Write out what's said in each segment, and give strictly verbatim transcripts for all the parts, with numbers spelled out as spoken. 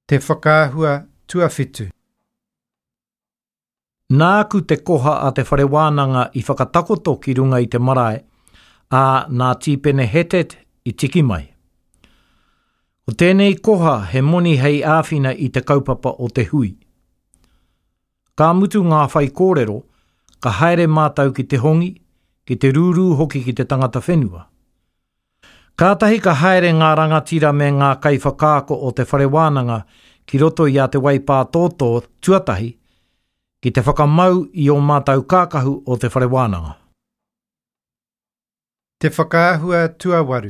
Te whakaahua tuawhitu. Nāku te koha a te whare wānanga i whakatakoto ki runga i te marae, a nā tīpene hetet i tiki mai. O tēnei koha he moni hei āwhina i te kaupapa o te hui. Ka mutu ngā whai kōrero, ka haere mātau ki te hongi, ki te rūrū hoki ki te tangata whenua. Kātahi ka haere ngā rangatira me ngā kai whakaako o te whare wānanga ki roto i a te waipā tōtō tuatahi, ki te whakamau i o mātau kākahu o te whare wānanga. Te whakaahua tuawaru.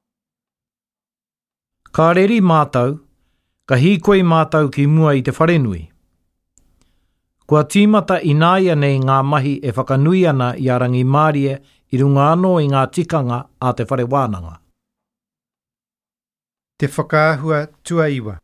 Ka reri mātau, ka hīkoi mātau ki mua i te wharenui. Kua tīmata i nāia nei ngā mahi e whakanui ana i a rangi mārie i runga anō i ngā tikanga a te whare wānanga. Te whakaahua tuaiwa.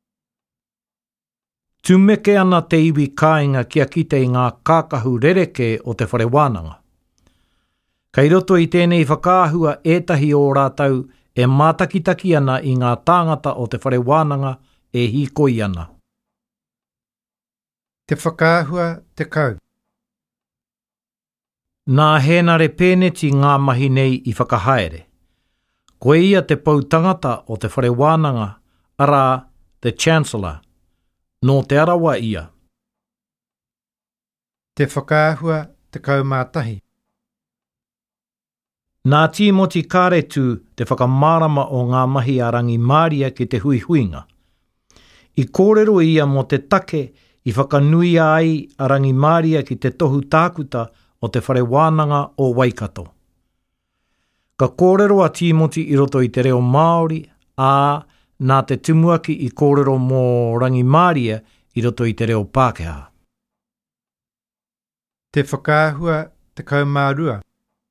Tumeke ana te iwi kāinga kia kite i ngā kākahu rereke o te whare wānanga. Kei roto i tēnei whakaahua ētahi o rātau e mātakitaki ana i ngā tāngata o te whare wānanga e hīkoi ana. Te whakaahua te kau. Nā hēnare pēneti ngā mahi nei i whakahaere. Ko ia te pautangata o te whare wānanga, ara the Chancellor, no te arawa ia. Te whakaahua te kaumātahi. Nā Timoti kāretu te whakamārama o ngā mahi a rangi māria ki te hui huinga. I kōrero ia mo te take i whakanui ai a rangi māria ki te tohu tākuta o te whare wānanga o Waikato. Ka kōrero a Timoti i roto i te reo Māori, ā nā te tumuaki i kōrero mō rangi māria i roto i te reo Pākehā. Te whakaahua te kaumārua.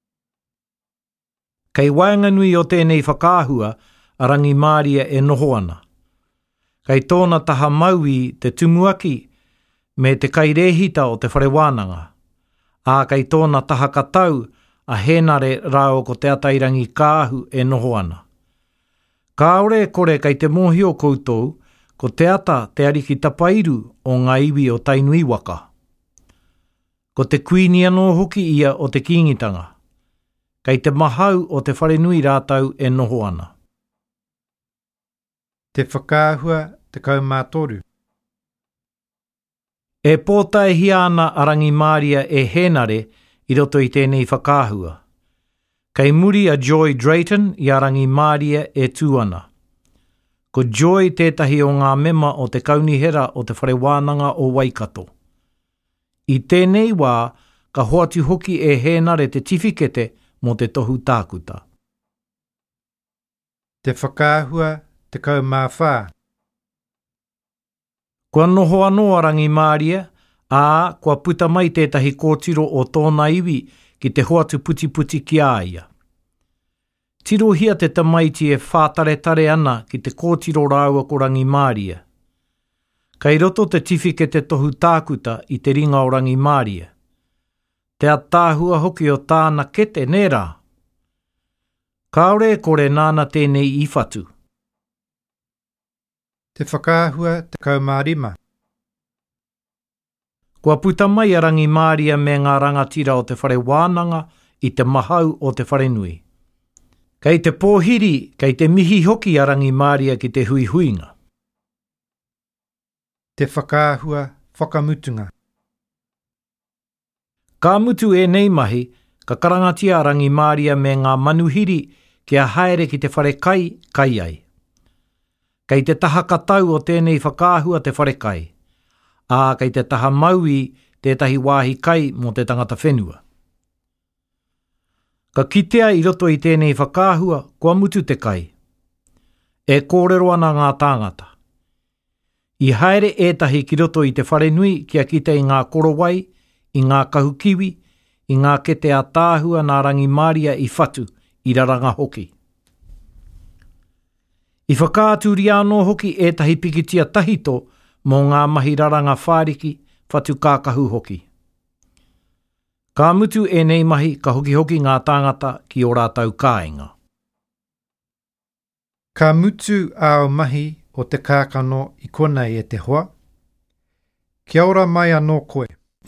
Kei wainganui o tēnei whakaahua, a rangi māria e noho ana. Kei tōna taha maui te tumuaki me te kairehita o te whare wānanga. Ā kei tōna taha katau a henare rao ko te atairangi kāhu e noho ana. Kāore kore kei te mōhio koutou, ko te ata te ariki tapairu o ngā iwi o tainui waka. Ko te kuini anō hoki ia o te kingitanga. Kei te mahau o te wharenui rātau e noho ana. Te whakaahua te kaumātoru. E pōtai hia ana a rangi māria e henare i roto i tēnei whakaahua. Kei muri a Joy Drayton i a rangi māria e tūana. Ko Joy tētahi o ngā mema o te kaunihera o te whare wānanga o Waikato. I tēnei wā, ka hoatu hoki e henare te tifikete mo te tohu tākuta. Te whakaahua te kaumāwhā. Kua noho anō a rangi māria, ā kua puta mai tētahi kōtiro o tōna iwi ki te hoatu puti puti ki āia. Tirohia te tamaiti e whātare tare ana ki te kōtiro rāua ko rangi māria. Kei roto te tifike te tohu tākuta i te ringa o rangi māria. Te atāhua hoki o tāna kete nērā. Kāore kore nāna tēnei i whatu. Te whakaahua te kaumārima. Kua puta mai a rangi māria me ngā rangatira o te whare wānanga i te mahau o te wharenui. Kei te pōhiri, kei te mihi hoki a rangi māria ki te hui huinga. Te whakaahua whakamutunga. Ka mutu e nei mahi, ka karangatia a rangi māria me ngā manuhiri ki a haere ki te whare kai, kai ai. Kei te taha katau o tēnei whakaahua te whare kai, ā kei te taha maui tētahi wāhi kai mo te tangata whenua. Ka kitea i roto i tēnei whakaahua, kua mutu te kai. E kōrero ana ngā tāngata. I haere ētahi ki roto i te wharenui kia kite i ngā korowai, i ngā kahukiwi, i ngā kete a tāhua nā rangi māria i whatu i raranga hoki. I whakaaturi anō hoki ētahi pikitia tahito mō ngā mahi raranga whāriki whatu kākahu hoki. Ka mutu e nei mahi ka hoki hoki ngā tāngata ki o rātau kāinga. Ka mutu ao mahi o te kākano I konei e te hoa. Kia ora mai anō koe.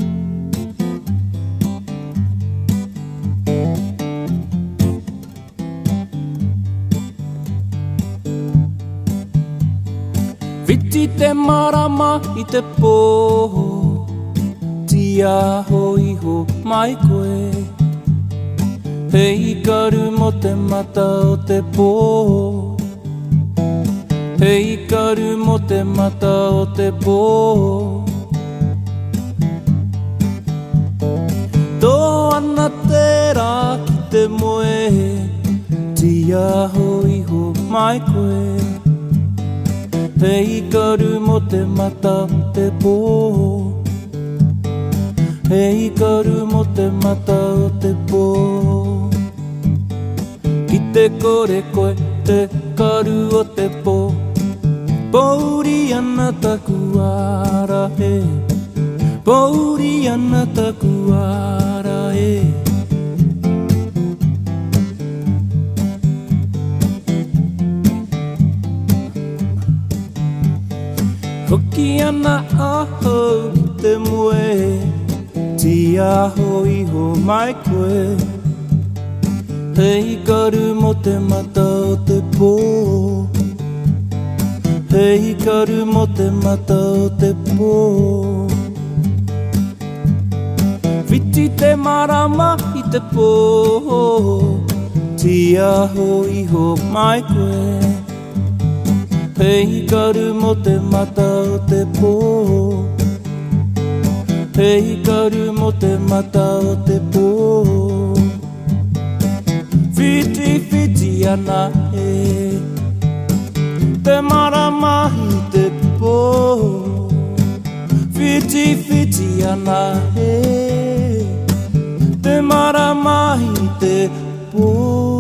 Whiti te marama I te pōho, tia ho iho mai koe. Hei karu mo te mata o te pō. Hei karu mo te mata o te pō. Tō ana te rā ki te moe, tia ho iho mai koe. Hei karu mo te mata o te pō. Hei karu mo te mata o te pō. Ki te kore koe, te karu o te pō. Pōuri ana taku ara he. Pōuri ana taku ara he. Hoki ana aho ki te moe, tia ho iho mai koe. Hei karu mo te mata o te pō. Hei karu mo te mata o te pō. Whiti te marama I te pō. Tia ho iho mai koe. Hei karu mo te mata o te pō. Hei karu mo te mata o te pō. Whiti whiti ana e. Te marama I te pō. Whiti whiti ana e. Te marama I te pō.